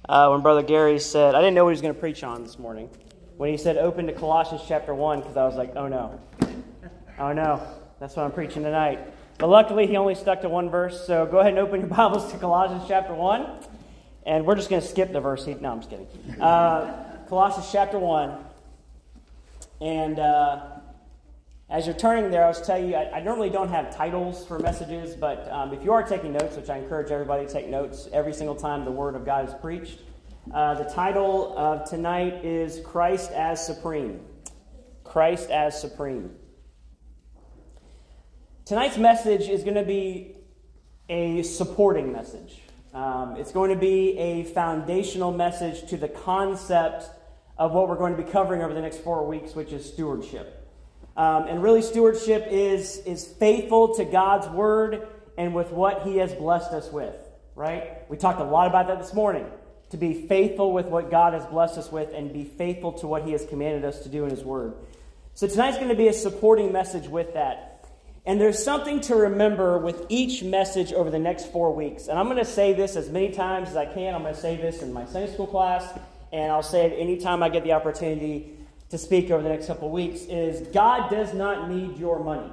when Brother Gary said, I didn't know what he was going to preach on this morning. When he said open to Colossians chapter 1, because I was like, oh no, that's what I'm preaching tonight. But luckily, he only stuck to one verse, so go ahead and open your Bibles to Colossians chapter 1. And we're just going to skip the verse. No, I'm just kidding. Colossians chapter 1. And as you're turning there, I was telling you, I normally don't have titles for messages, but if you are taking notes, which I encourage everybody to take notes every single time the Word of God is preached, the title of tonight is Christ as Supreme. Christ as Supreme. Tonight's message is going to be a supporting message. It's going to be a foundational message to the concept of what we're going to be covering over the next 4 weeks, which is stewardship. And really, stewardship is faithful to God's Word and with what He has blessed us with, right? We talked a lot about that this morning, to be faithful with what God has blessed us with and be faithful to what He has commanded us to do in His Word. So tonight's going to be a supporting message with that. And there's something to remember with each message over the next 4 weeks. And I'm going to say this as many times as I can. I'm going to say this in my Sunday school class, and I'll say it anytime I get the opportunity to speak over the next couple of weeks, is God does not need your money.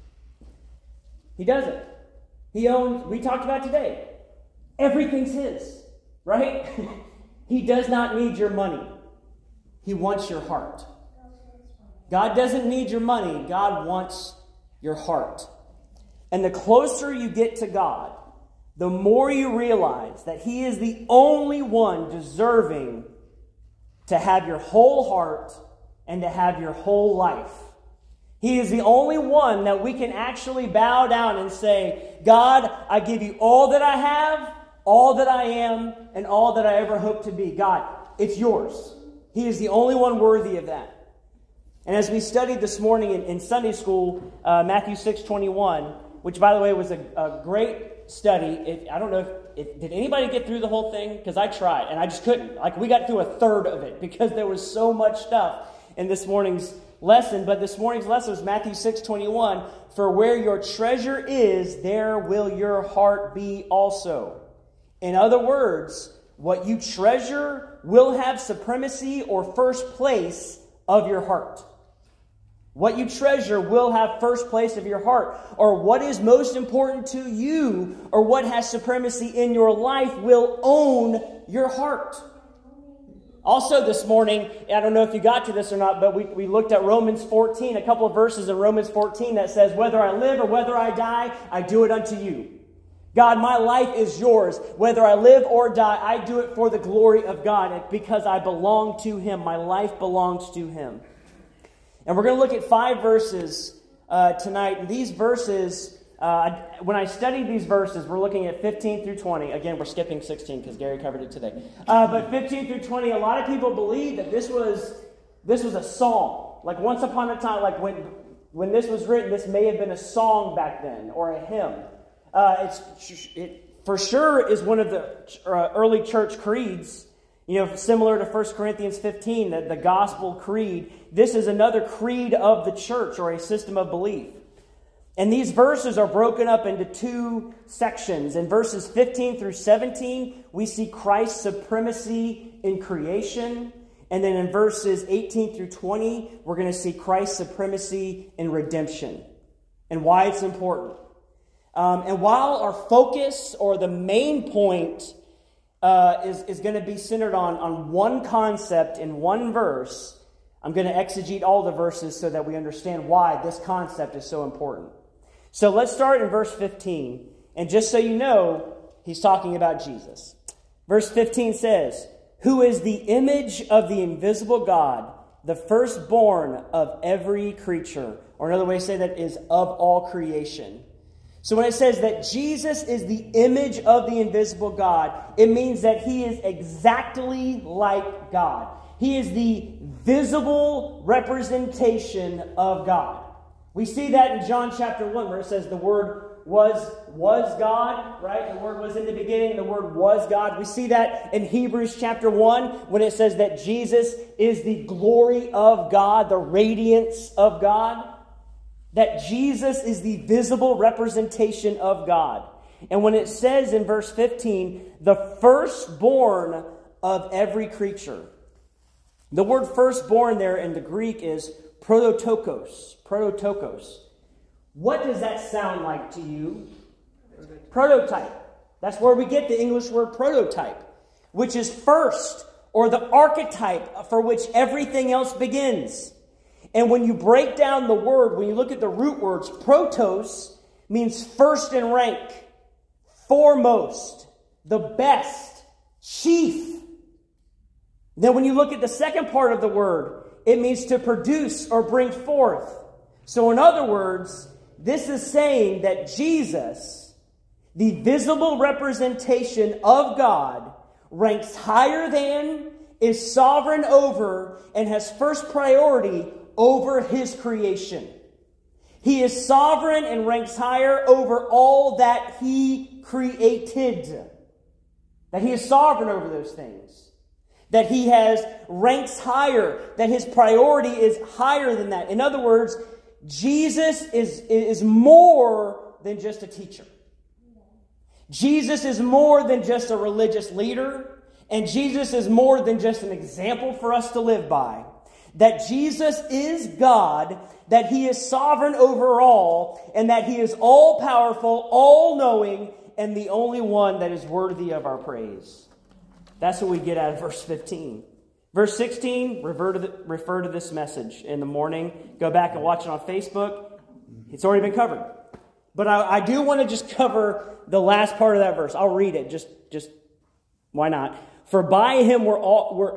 He doesn't. He owns, we talked about today, everything's His, right? He does not need your money. He wants your heart. God doesn't need your money. God wants your heart. And the closer you get to God, the more you realize that He is the only one deserving to have your whole heart and to have your whole life. He is the only one that we can actually bow down and say, God, I give you all that I have, all that I am, and all that I ever hope to be. God, it's yours. He is the only one worthy of that. And as we studied this morning in Sunday school, Matthew 6:21, which, by the way, was a great study. I don't know if did anybody get through the whole thing? Because I tried, and I just couldn't. Like, we got through a third of it because there was so much stuff in this morning's lesson. But this morning's lesson was Matthew 6:21. For where your treasure is, there will your heart be also. In other words, what you treasure will have supremacy or first place of your heart. What you treasure will have first place of your heart. Or what is most important to you, or what has supremacy in your life, will own your heart. Also this morning, I don't know if you got to this or not, but we looked at Romans 14, a couple of verses in Romans 14 that says, whether I live or whether I die, I do it unto you. God, my life is yours. Whether I live or die, I do it for the glory of God, because I belong to Him. My life belongs to Him. And we're going to look at 5 verses tonight. And these verses, when I studied these verses, we're looking at 15 through 20. Again, we're skipping 16 because Gary covered it today. But 15 through 20, a lot of people believe that this was a song. Like once upon a time, like when this was written, this may have been a song back then, or a hymn. It for sure is one of the early church creeds. You know, similar to 1 Corinthians 15, the gospel creed. This is another creed of the church, or a system of belief. And these verses are broken up into 2 sections. In verses 15 through 17, we see Christ's supremacy in creation. And then in verses 18 through 20, we're going to see Christ's supremacy in redemption and why it's important. And while our focus, or the main point, is going to be centered on one concept in one verse, I'm going to exegete all the verses so that we understand why this concept is so important. So let's start in verse 15. And just so you know, he's talking about Jesus. Verse 15 says, who is the image of the invisible God, the firstborn of every creature. Or another way to say that is of all creation. So when it says that Jesus is the image of the invisible God, it means that He is exactly like God. He is the visible representation of God. We see that in John chapter 1, where it says the Word was God, right? The Word was in the beginning, the Word was God. We see that in Hebrews chapter 1, when it says that Jesus is the glory of God, the radiance of God. That Jesus is the visible representation of God. And when it says in verse 15, the firstborn of every creature. The word firstborn there in the Greek is prototokos. Prototokos. What does that sound like to you? Prototype. That's where we get the English word prototype, which is first, or the archetype for which everything else begins. And when you break down the word, when you look at the root words, protos means first in rank, foremost, the best, chief. Then when you look at the second part of the word, it means to produce or bring forth. So in other words, this is saying that Jesus, the visible representation of God, ranks higher than, is sovereign over, and has first priority over his creation. He is sovereign and ranks higher over all that he created. That he is sovereign over those things. That he ranks higher. That his priority is higher than that. In other words, Jesus is more than just a teacher. Jesus is more than just a religious leader. And Jesus is more than just an example for us to live by. That Jesus is God, that he is sovereign over all, and that he is all-powerful, all-knowing, and the only one that is worthy of our praise. That's what we get out of verse 15. Verse 16, refer to this message in the morning. Go back and watch it on Facebook. It's already been covered. But I do want to just cover the last part of that verse. I'll read it. Just why not? For by him were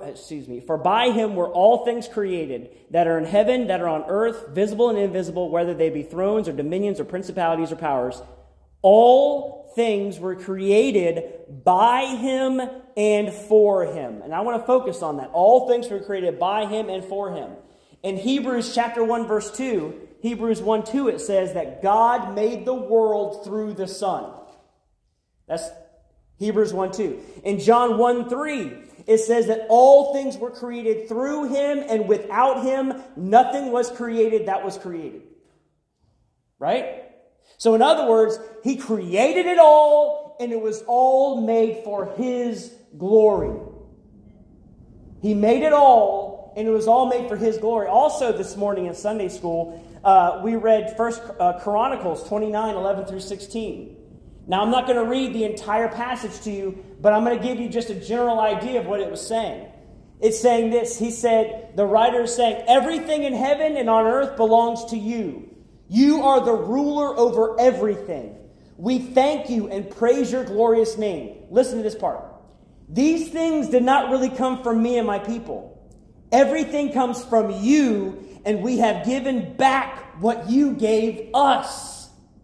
all things created, that are in heaven, that are on earth, visible and invisible, whether they be thrones or dominions or principalities or powers. All things were created by him and for him. And I want to focus on that. All things were created by him and for him. In Hebrews chapter 1, verse 2, Hebrews 1:2, it says that God made the world through the Son. That's Hebrews 1:2. In John 1:3, it says that all things were created through him, and without him, nothing was created that was created. Right? So in other words, he created it all, and it was all made for his glory. He made it all, and it was all made for his glory. Also this morning in Sunday school, we read 1 Chronicles 29:11 through 16. Now, I'm not going to read the entire passage to you, but I'm going to give you just a general idea of what it was saying. It's saying this. He said, the writer is saying, everything in heaven and on earth belongs to you. You are the ruler over everything. We thank you and praise your glorious name. Listen to this part. These things did not really come from me and my people. Everything comes from you, and we have given back what you gave us.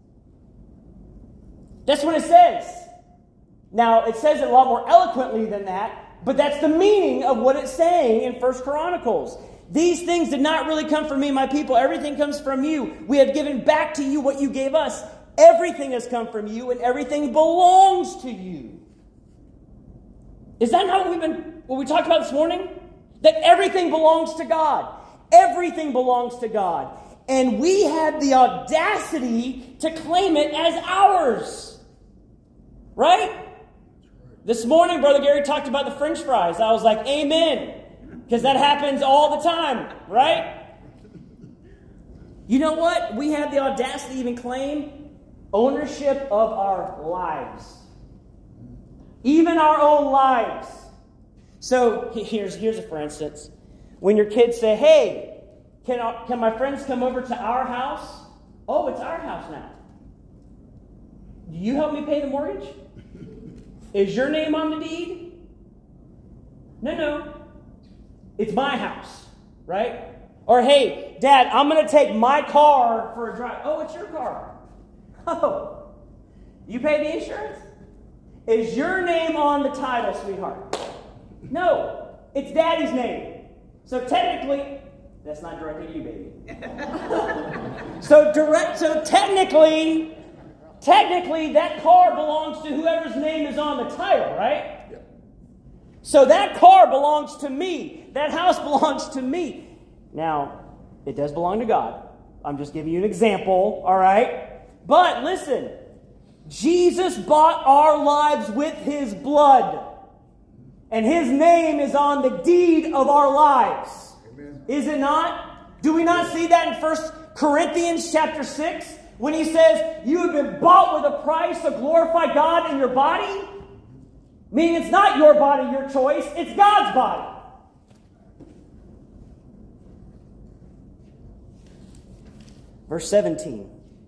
That's what it says. Now, it says it a lot more eloquently than that, but that's the meaning of what it's saying in 1 Chronicles. These things did not really come from me, my people. Everything comes from you. We have given back to you what you gave us. Everything has come from you, and everything belongs to you. Is that not what we talked about this morning? That everything belongs to God. Everything belongs to God. And we have the audacity to claim it as ours. Right? This morning, Brother Gary talked about the French fries. I was like, amen. Because that happens all the time. Right? You know what? We have the audacity to even claim ownership of our lives. Even our own lives. So here's a for instance. When your kids say, hey, can my friends come over to our house? Oh, it's our house now. Do you help me pay the mortgage? Is your name on the deed? No. It's my house, right? Or, hey, Dad, I'm going to take my car for a drive. Oh, it's your car. Oh, you pay the insurance? Is your name on the title, sweetheart? No, it's Daddy's name. So technically, that's not directed at you, baby. So technically, that car belongs to whoever's name is on the title, right? Yeah. So that car belongs to me. That house belongs to me. Now, it does belong to God. I'm just giving you an example, all right? But listen, Jesus bought our lives with his blood. And His name is on the deed of our lives. Amen. Is it not? Do we not see that in 1 Corinthians chapter 6? When he says, you have been bought with a price, so glorify God in your body? Meaning it's not your body, your choice. It's God's body. Verse 17.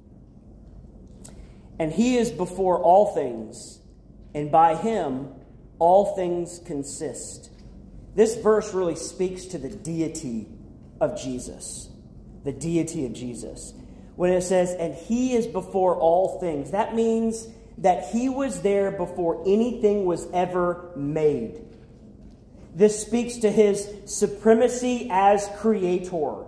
And He is before all things, and by Him all things consist. This verse really speaks to the deity of Jesus. The deity of Jesus. When it says, and He is before all things, that means that He was there before anything was ever made. This speaks to His supremacy as creator.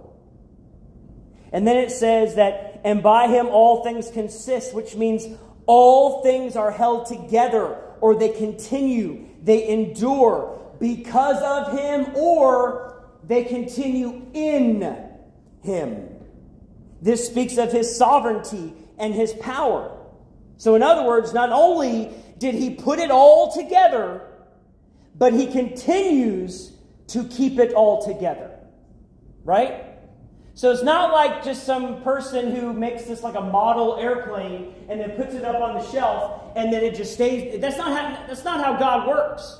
And then it says that, and by Him all things consist, which means all things are held together, or they continue, they endure because of Him, or they continue in Him. This speaks of His sovereignty and His power. So in other words, not only did He put it all together, but He continues to keep it all together. Right? So it's not like just some person who makes this like a model airplane and then puts it up on the shelf and then it just stays. That's not how God works.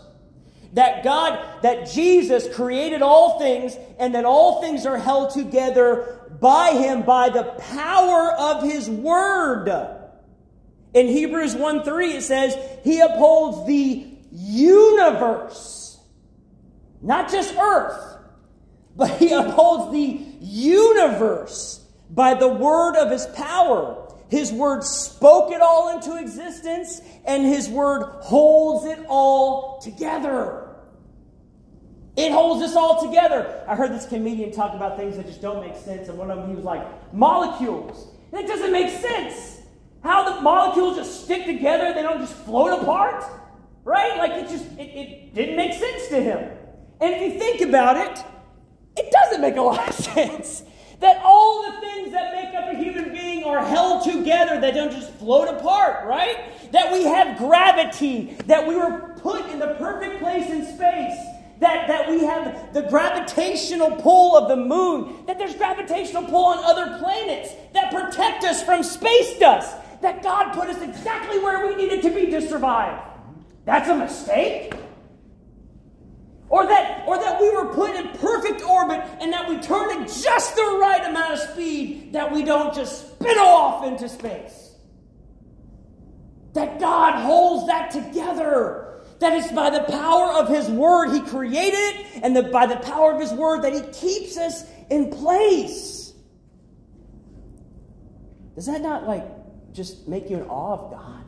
That Jesus created all things and that all things are held together by Him, by the power of His Word. In Hebrews 1:3 it says, He upholds the universe. Not just earth, but He upholds the universe by the word of His power. His Word spoke it all into existence, and His Word holds it all together. It holds us all together. I heard this comedian talk about things that just don't make sense, and one of them, he was like, molecules. That doesn't make sense. How the molecules just stick together, they don't just float apart. Right? Like it didn't make sense to him. And if you think about it, it doesn't make a lot of sense. That all the things that make up a human being are held together, that don't just float apart, right? That we have gravity, that we were put in the perfect place in space, that we have the gravitational pull of the moon, that there's gravitational pull on other planets that protect us from space dust, that God put us exactly where we needed to be to survive. That's a mistake? Or that we were put in perfect orbit and that we turn at just the right amount of speed that we don't just spin off into space. That God holds that together. That it's by the power of His Word He created, and by the power of His Word that He keeps us in place. Does that not just make you in awe of God?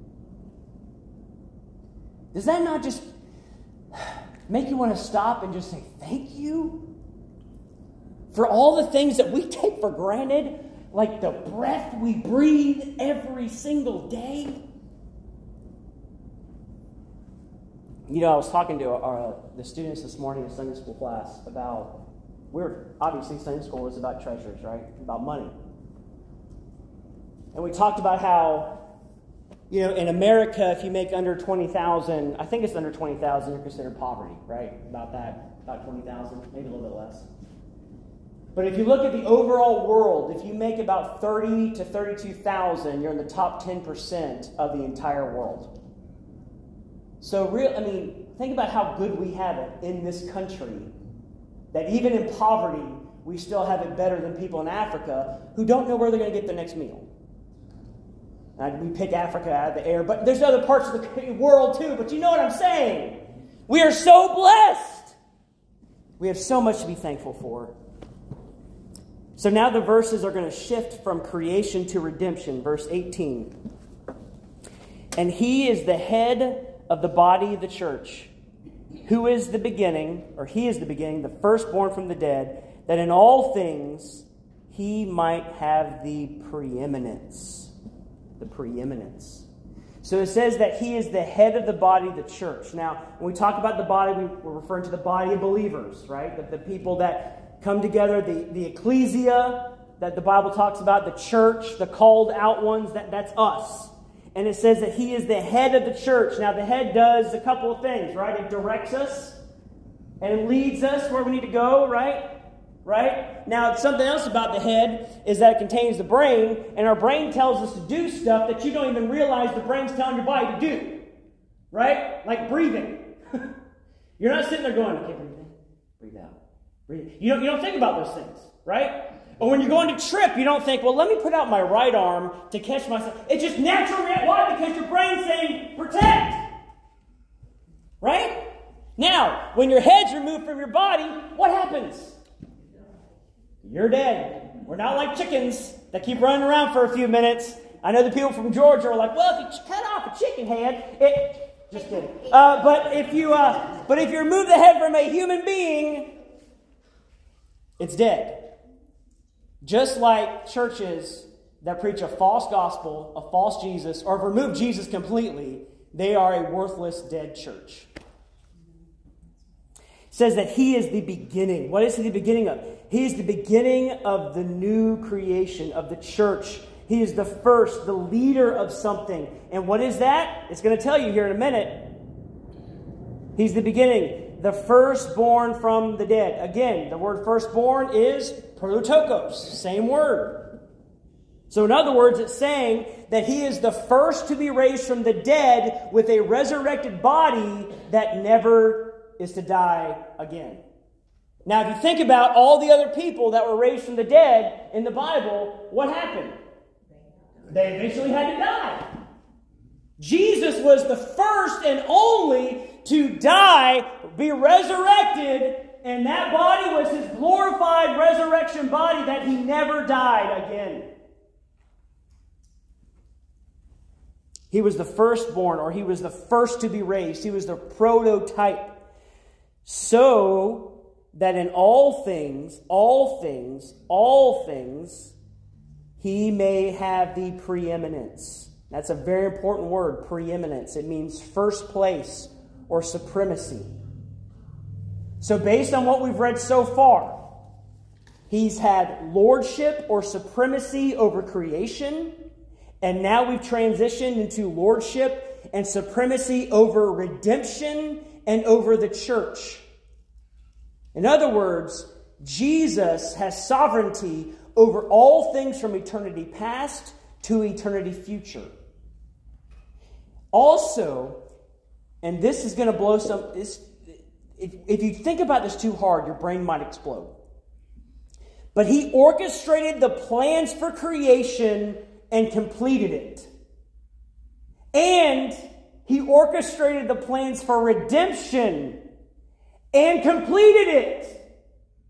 Does that not just make you want to stop and just say, thank you for all the things that we take for granted, like the breath we breathe every single day? You know, I was talking to the students this morning in Sunday school class about, obviously Sunday school is about treasures, right? About money. And we talked about how, you know, in America, if you make under $20,000, I think it's under $20,000, you're considered poverty, right? About $20,000, maybe a little bit less. But if you look at the overall world, if you make about $30,000 to $32,000, you're in the top 10% of the entire world. So, think about how good we have it in this country, that even in poverty, we still have it better than people in Africa who don't know where they're going to get their next meal. We pick Africa out of the air, but there's other parts of the world too, but you know what I'm saying. We are so blessed. We have so much to be thankful for. So now the verses are going to shift from creation to redemption. Verse 18. And He is the head of the body of the church, who is the beginning, or He is the beginning, the firstborn from the dead, that in all things He might have the preeminence. The preeminence. So it says that He is the head of the body, the church. Now, when we talk about the body, we're referring to the body of believers, right? The people that come together, the ecclesia that the Bible talks about, the church, the called out ones, that's us. And it says that he is the head of the church. Now, the head does a couple of things, right? It directs us and it leads us where we need to go, right? Right? Now, something else about the head is that it contains the brain, and our brain tells us to do stuff that you don't even realize the brain's telling your body to do. Right? Like breathing. You're not sitting there going, okay, breathe in, breathe out, breathe in. You don't think about those things, right? Or when you're going to trip, you don't think, well, let me put out my right arm to catch myself. It's just natural. Why? Because your brain's saying, protect. Right? Now, when your head's removed from your body, what happens? You're dead. We're not like chickens that keep running around for a few minutes. I know the people from Georgia are like, well, if you cut off a chicken head, just kidding. But if you remove the head from a human being, it's dead. Just like churches that preach a false gospel, a false Jesus, or have removed Jesus completely, they are a worthless, dead church. It says that he is the beginning. What is he the beginning of? He is the beginning of the new creation, of the church. He is the first, the leader of something. And what is that? It's going to tell you here in a minute. He's the beginning, the firstborn from the dead. Again, the word firstborn is prototokos, same word. So in other words, it's saying that he is the first to be raised from the dead with a resurrected body that never is to die again. Now, if you think about all the other people that were raised from the dead in the Bible, what happened? They eventually had to die. Jesus was the first and only to die, be resurrected, and that body was his glorified resurrection body that he never died again. He was the firstborn, or he was the first to be raised. He was the prototype. So that in all things, he may have the preeminence. That's a very important word, preeminence. It means first place or supremacy. So based on what we've read so far, he's had lordship or supremacy over creation, and now we've transitioned into lordship and supremacy over redemption and over the church. In other words, Jesus has sovereignty over all things from eternity past to eternity future. Also, and this is going to blow some... If you think about this too hard, your brain might explode. But he orchestrated the plans for creation and completed it. And he orchestrated the plans for redemption and completed it.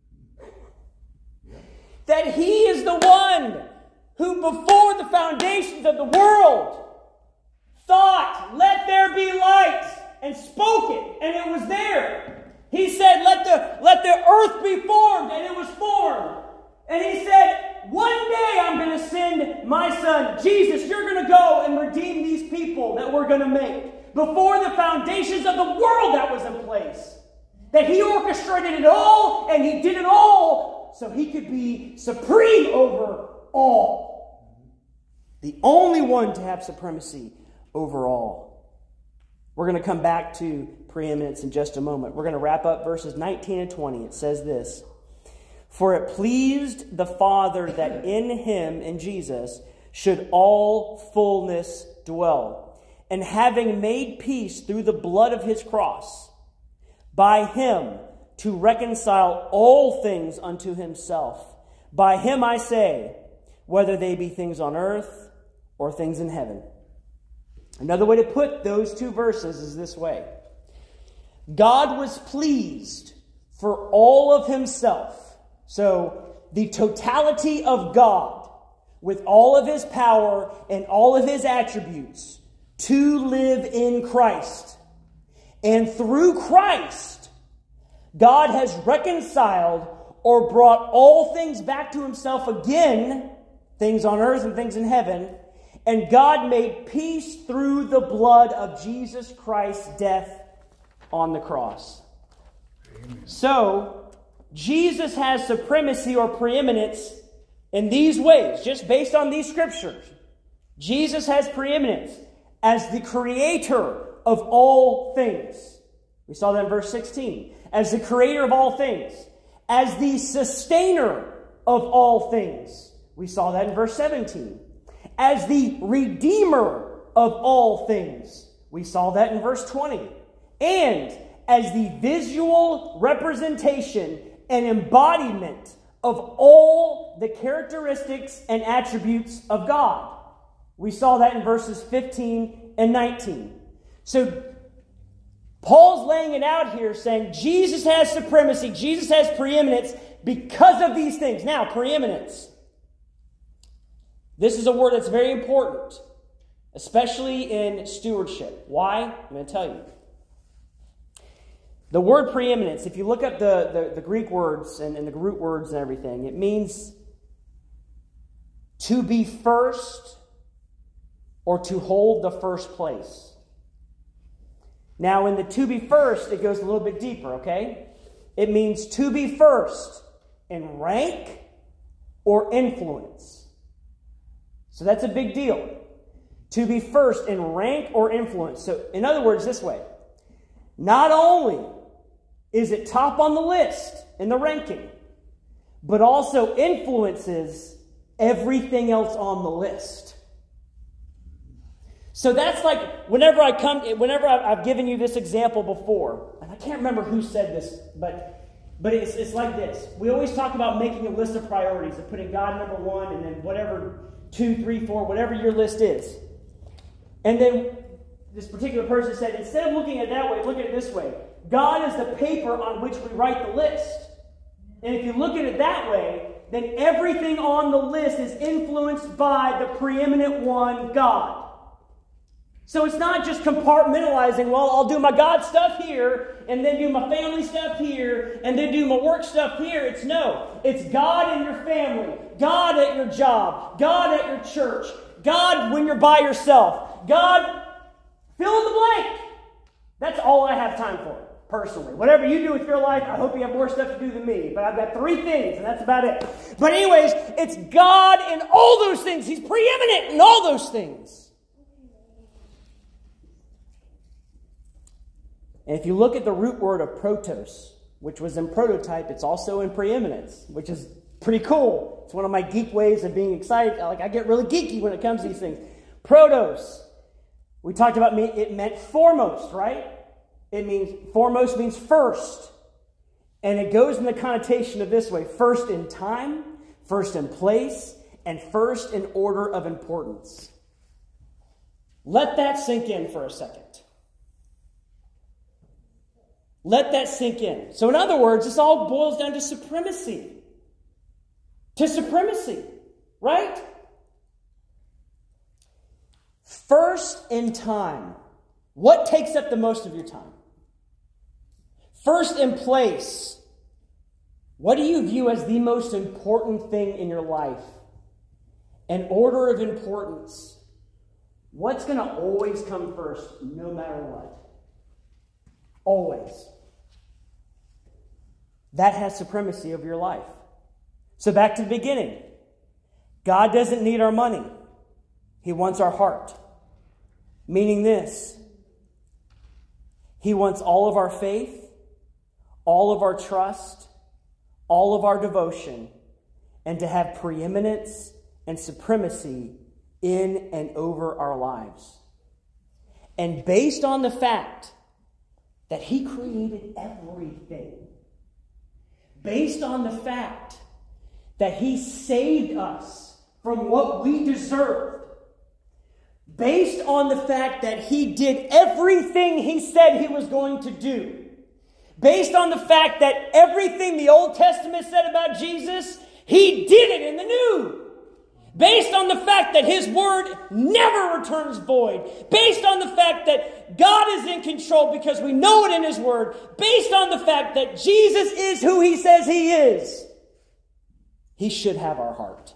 That he is the one who before the foundations of the world thought, let there be light, and spoke it, and it was there. He said, let the earth be formed, and it was formed. And he said, one day I'm going to send my son, Jesus, you're going to go and redeem these people that we're going to make. Before the foundations of the world that was in place. That he orchestrated it all, and he did it all, so he could be supreme over all. The only one to have supremacy over all. We're going to come back to preeminence in just a moment. We're going to wrap up verses 19 and 20. It says this: For it pleased the Father that in him, in Jesus, should all fullness dwell. And having made peace through the blood of his cross, by him to reconcile all things unto himself. By him I say, whether they be things on earth or things in heaven. Another way to put those two verses is this way. God was pleased for all of himself. So the totality of God with all of his power and all of his attributes to live in Christ. And through Christ, God has reconciled or brought all things back to himself again, things on earth and things in heaven. And God made peace through the blood of Jesus Christ's death on the cross. Amen. So, Jesus has supremacy or preeminence in these ways, just based on these scriptures. Jesus has preeminence. as the creator of all things. We saw that in verse 16. As the creator of all things. As the sustainer of all things. We saw that in verse 17. As the redeemer of all things. We saw that in verse 20. And as the visual representation and embodiment of all the characteristics and attributes of God. We saw that in verses 15 and 19. So Paul's laying it out here saying Jesus has supremacy, Jesus has preeminence because of these things. Now, preeminence. This is a word that's very important, especially in stewardship. Why? I'm going to tell you. The word preeminence, if you look up the Greek words and the root words and everything, it means to be first or to hold the first place. Now, in the to be first, it goes a little bit deeper, okay? It means to be first in rank or influence. So that's a big deal. To be first in rank or influence. So, in other words, this way. Not only is it top on the list in the ranking, but also influences everything else on the list. So that's like whenever I've given you this example before, and I can't remember who said this, but it's like this. We always talk about making a list of priorities and putting God number one and then whatever 2, 3, 4, whatever your list is. And then this particular person said, instead of looking at it that way, look at it this way. God is the paper on which we write the list. And if you look at it that way, then everything on the list is influenced by the preeminent one, God. So it's not just compartmentalizing, well, I'll do my God stuff here, and then do my family stuff here, and then do my work stuff here. It's God in your family, God at your job, God at your church, God when you're by yourself, God, fill in the blank. That's all I have time for, personally. Whatever you do with your life, I hope you have more stuff to do than me, but I've got 3 things, and that's about it. But anyways, it's God in all those things. He's preeminent in all those things. And if you look at the root word of protos, which was in prototype, it's also in preeminence, which is pretty cool. It's one of my geek ways of being excited. Like, I get really geeky when it comes to these things. Protos. We talked about it meant foremost, right? It means foremost means first. And it goes in the connotation of this way: first in time, first in place, and first in order of importance. Let that sink in for a second. Let that sink in. So in other words, this all boils down to supremacy. To supremacy, right? First in time. What takes up the most of your time? First in place. What do you view as the most important thing in your life? An order of importance. What's going to always come first, no matter what? Always. That has supremacy over your life. So back to the beginning. God doesn't need our money. He wants our heart. Meaning this. He wants all of our faith, all of our trust, all of our devotion, and to have preeminence and supremacy in and over our lives. And based on the fact that He created everything, based on the fact that He saved us from what we deserved, based on the fact that He did everything He said He was going to do, based on the fact that everything the Old Testament said about Jesus, He did it in the New. Based on the fact that His word never returns void. Based on the fact that God is in control because we know it in His word. Based on the fact that Jesus is who He says He is. He should have our heart.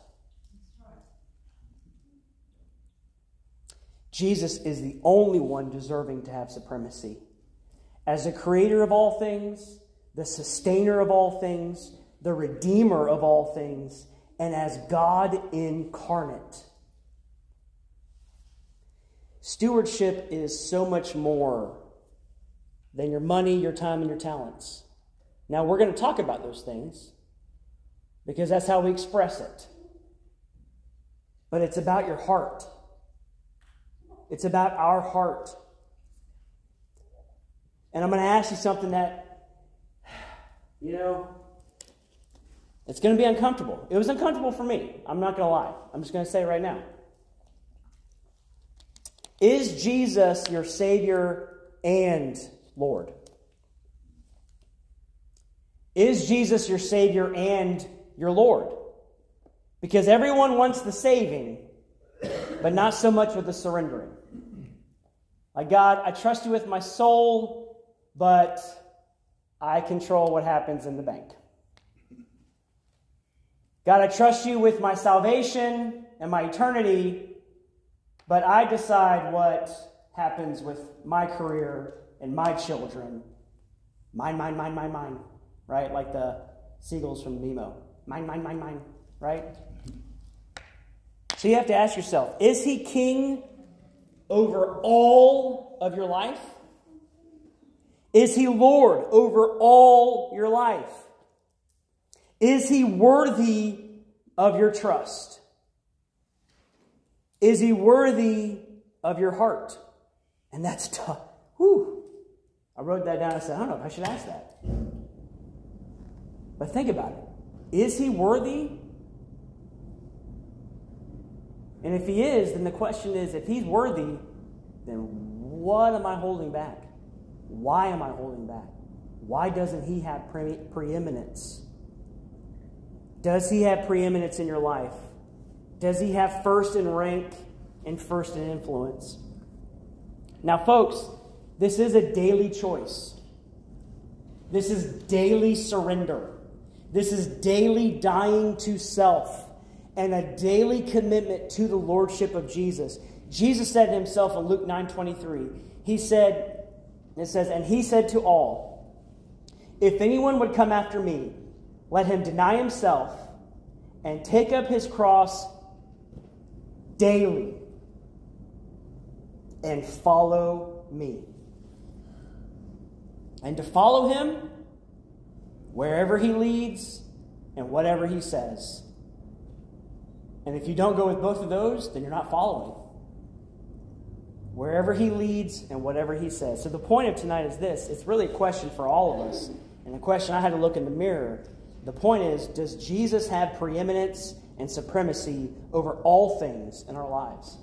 Jesus is the only one deserving to have supremacy. As the creator of all things, the sustainer of all things, the redeemer of all things, and as God incarnate. Stewardship is so much more than your money, your time, and your talents. Now, we're going to talk about those things because that's how we express it. But it's about your heart. It's about our heart. And I'm going to ask you something that, it's going to be uncomfortable. It was uncomfortable for me. I'm not going to lie. I'm just going to say it right now. Is Jesus your Savior and Lord? Is Jesus your Savior and your Lord? Because everyone wants the saving, but not so much with the surrendering. Like, God, I trust you with my soul, but I control what happens in the bank. God, I trust you with my salvation and my eternity, but I decide what happens with my career and my children. Mine, mine, mine, mine, mine. Right? Like the seagulls from Nemo. Mine, mine, mine, mine. Right? So you have to ask yourself, is he king over all of your life? Is he Lord over all your life? Is he worthy of your trust? Is he worthy of your heart? And that's tough. Whew. I wrote that down and I said, I don't know if I should ask that. But think about it. Is he worthy? And if he is, then the question is, if he's worthy, then what am I holding back? Why am I holding back? Why doesn't he have preeminence? Does he have preeminence in your life? Does he have first in rank and first in influence? Now, folks, this is a daily choice. This is daily surrender. This is daily dying to self and a daily commitment to the lordship of Jesus. Jesus said to himself in Luke 9:23, he said, and he said to all, if anyone would come after me, let him deny himself and take up his cross daily and follow me. And to follow him wherever he leads and whatever he says. And if you don't go with both of those, then you're not following. Wherever he leads and whatever he says. So the point of tonight is this. It's really a question for all of us. And a question I had to look in the mirror. The point is, does Jesus have preeminence and supremacy over all things in our lives?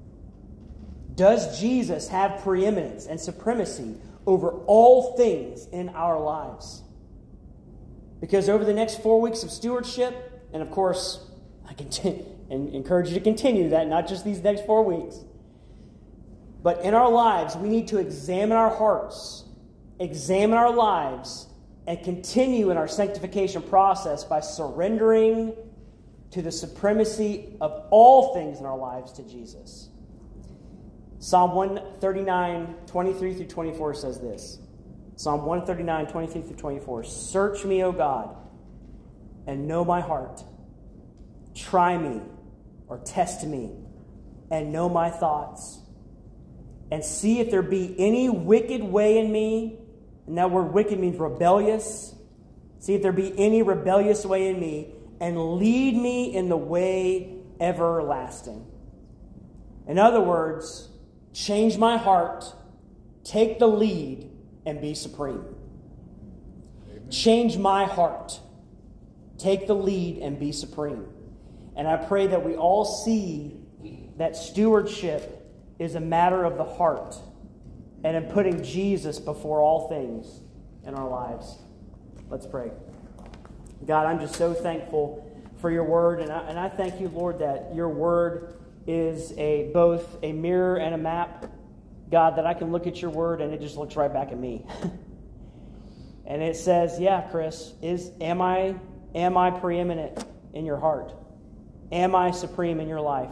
Does Jesus have preeminence and supremacy over all things in our lives? Because over the next 4 weeks of stewardship, and of course, I encourage you to continue that, not just these next 4 weeks. But in our lives, we need to examine our hearts, examine our lives, and continue in our sanctification process by surrendering to the supremacy of all things in our lives to Jesus. Psalm 139, 23 through 24 says this. Psalm 139, 23 through 24. Search me, O God, and know my heart. Try me, or test me, and know my thoughts. And see if there be any wicked way in me. And that word wicked means rebellious. See if there be any rebellious way in me. And lead me in the way everlasting. In other words, change my heart, take the lead, and be supreme. Amen. Change my heart, take the lead, and be supreme. And I pray that we all see that stewardship is a matter of the heart and in putting Jesus before all things in our lives. Let's pray. God, I'm just so thankful for your word, and I thank you, Lord, that your word is both a mirror and a map. God, that I can look at your word and it just looks right back at me. And it says, yeah, Chris, am I preeminent in your heart? Am I supreme in your life?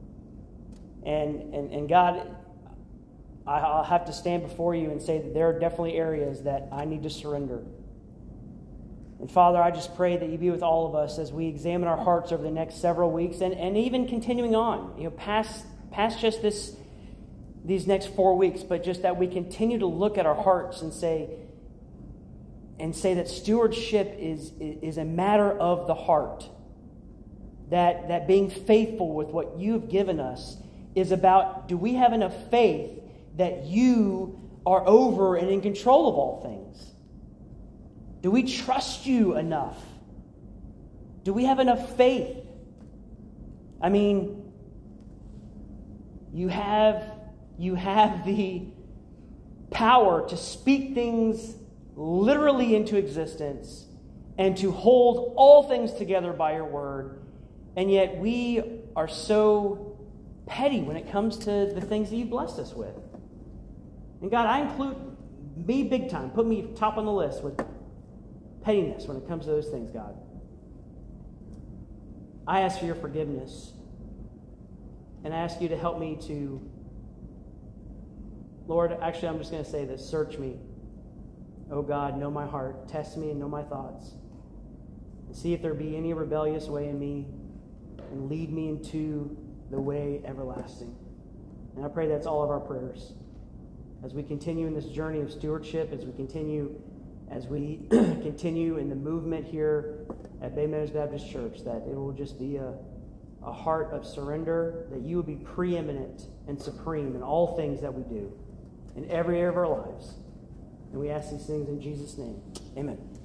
And God, I'll have to stand before you and say that there are definitely areas that I need to surrender. And Father, I just pray that you be with all of us as we examine our hearts over the next several weeks and even continuing on, past just this these next 4 weeks, but just that we continue to look at our hearts and say that stewardship is a matter of the heart. That being faithful with what you've given us is about, do we have enough faith that you are over and in control of all things? Do we trust you enough? Do we have enough faith? I mean, you have the power to speak things literally into existence and to hold all things together by your word. And yet we are so petty when it comes to the things that you blessed us with. And God, I include me big time. Put me top on the list with pettiness when it comes to those things, God. I ask for your forgiveness. And I ask you to help me to, Lord, actually I'm just going to say this. Search me. Oh God, know my heart. Test me and know my thoughts. And see if there be any rebellious way in me. And lead me into the way everlasting. And I pray that's all of our prayers. As we continue in this journey of stewardship, as we continue in the movement here at Bay Meadows Baptist Church, that it will just be a heart of surrender, that you will be preeminent and supreme in all things that we do, in every area of our lives. And we ask these things in Jesus' name. Amen.